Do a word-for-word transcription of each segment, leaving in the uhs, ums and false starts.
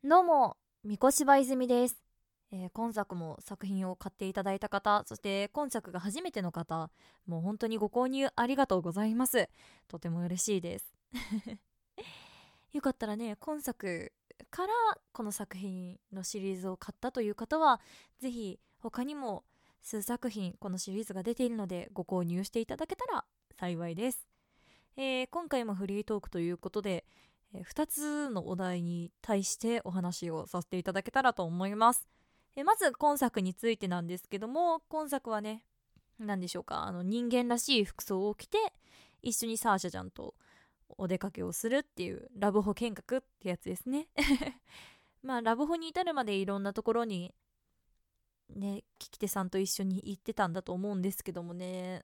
どうも、三越柴泉です、えー今作も作品を買っていただいた方、そして今作が初めての方、もう本当にご購入ありがとうございます。とても嬉しいですよかったらね、今作からこの作品のシリーズを買ったという方は、ぜひ他にも数作品このシリーズが出ているのでご購入していただけたら幸いです。えー今回もフリートークということで、えふたつのお題に対してお話をさせていただけたらと思います。えまず今作についてなんですけども、今作はね、何でしょうか、あの人間らしい服装を着て一緒にサーシャちゃんとお出かけをするっていうラブホ見学ってやつですねまあラブホに至るまでいろんなところにね、聞き手さんと一緒に行ってたんだと思うんですけどもね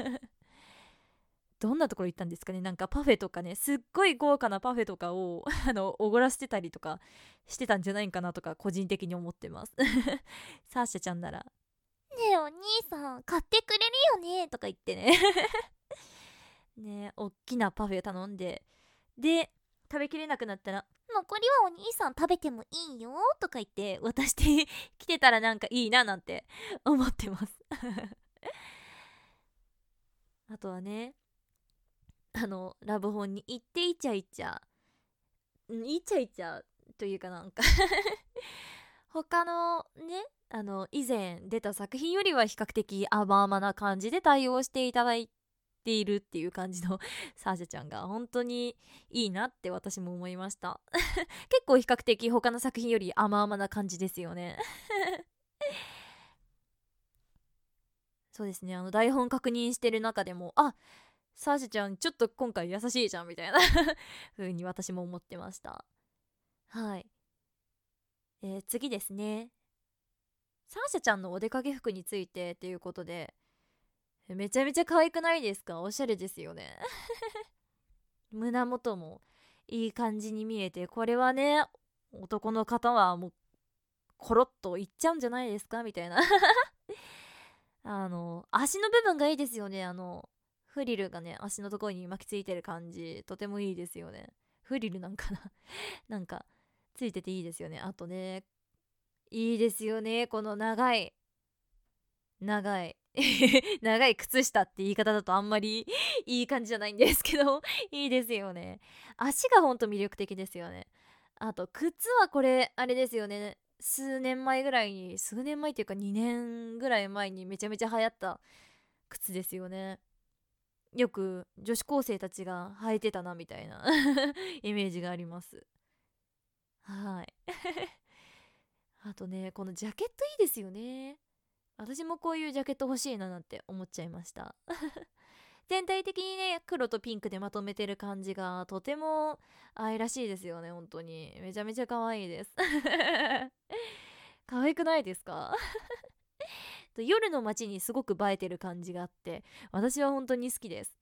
どんなところ行ったんですかね。なんかパフェとかね、すっごい豪華なパフェとかをあのおごらせてたりとかしてたんじゃないかなとか個人的に思ってますサーシャちゃんならねえお兄さん買ってくれるよねとか言ってねね、おっきなパフェ頼んで、で食べきれなくなったら残りはお兄さん食べてもいいよとか言って渡してきてたらなんかいいななんて思ってますあとはね、あのラブホに行ってイチャイチャうんイチャイチャというかなんか他のね、あの以前出た作品よりは比較的甘々な感じで対応していただいているっていう感じのサーシャちゃんが本当にいいなって私も思いました結構比較的他の作品より甘々な感じですよねそうですね、あの台本確認してる中でも、あ、サーシャちゃんちょっと今回優しいじゃんみたいな風に私も思ってました。はい、えー次ですね、サーシャちゃんのお出かけ服についてということで、めちゃめちゃ可愛くないですか？おしゃれですよね胸元もいい感じに見えて、これはね、男の方はもうコロッといっちゃうんじゃないですかみたいなあの足の部分がいいですよね。あのフリルがね、足のところに巻きついてる感じ、とてもいいですよね。フリルなんかななんかついてていいですよね。あとね、いいですよね、この長い長い長い靴下って言い方だとあんまりいい感じじゃないんですけどいいですよね。足がほんと魅力的ですよね。あと靴はこれあれですよね、数年前ぐらいに、数年前っていうかにねんぐらい前にめちゃめちゃ流行った靴ですよね。よく女子高生たちが履いてたなみたいなイメージがあります。はいあとね、このジャケットいいですよね。私もこういうジャケット欲しいななんて思っちゃいました全体的にね、黒とピンクでまとめてる感じがとても愛らしいですよね。本当にめちゃめちゃ可愛いです可愛くないですか夜の街にすごく映えてる感じがあって、私は本当に好きです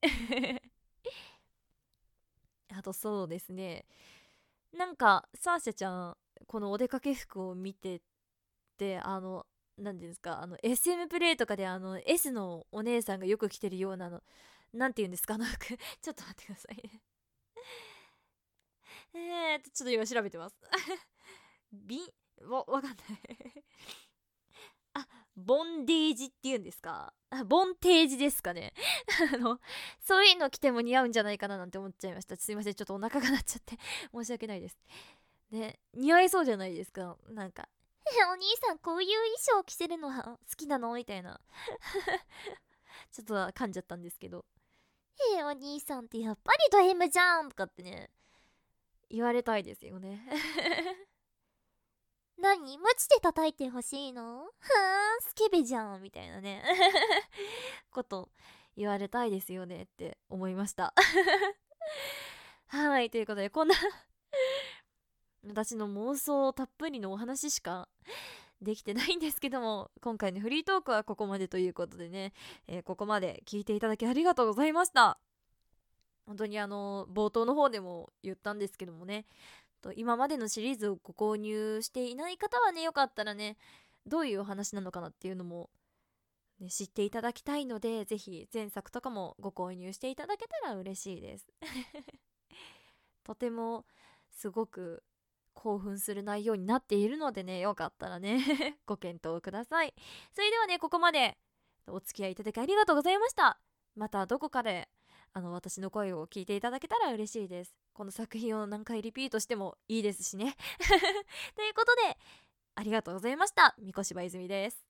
あとそうですね、なんかサーシャちゃんこのお出かけ服を見てて、あの何ていうんですか、あの エスエム プレイとかであの S のお姉さんがよく着てるようなの、なんて言うんですか、あの服ちょっと待ってくださいねえーとちょっと今調べてますビンわわかんないあ、ボンデージっていうんですか、あ、ボンテージですかねあのそういうの着ても似合うんじゃないかななんて思っちゃいました。すいません、ちょっとお腹が鳴っちゃって申し訳ないです。で似合いそうじゃないですか、なんかえお兄さんこういう衣装着せるのは好きなのみたいなちょっと噛んじゃったんですけど、えお兄さんってやっぱりド M じゃんとかってね言われたいですよね何ムチで叩いてほしいの？ふーんスケベじゃんみたいなねこと言われたいですよねって思いましたはい、ということでこんな私の妄想たっぷりのお話しかできてないんですけども、今回のフリートークはここまでということでね、えーここまで聞いていただきありがとうございました。本当にあの冒頭の方でも言ったんですけどもね、と今までのシリーズをご購入していない方はね、よかったらね、どういうお話なのかなっていうのも、ね、知っていただきたいので、ぜひ前作とかもご購入していただけたら嬉しいですとてもすごく興奮する内容になっているのでね、よかったらねご検討ください。それではね、ここまでお付き合いいただきありがとうございました。またどこかであの私の声を聞いていただけたら嬉しいです。この作品を何回リピートしてもいいですしねということで、ありがとうございました。三越柴泉です。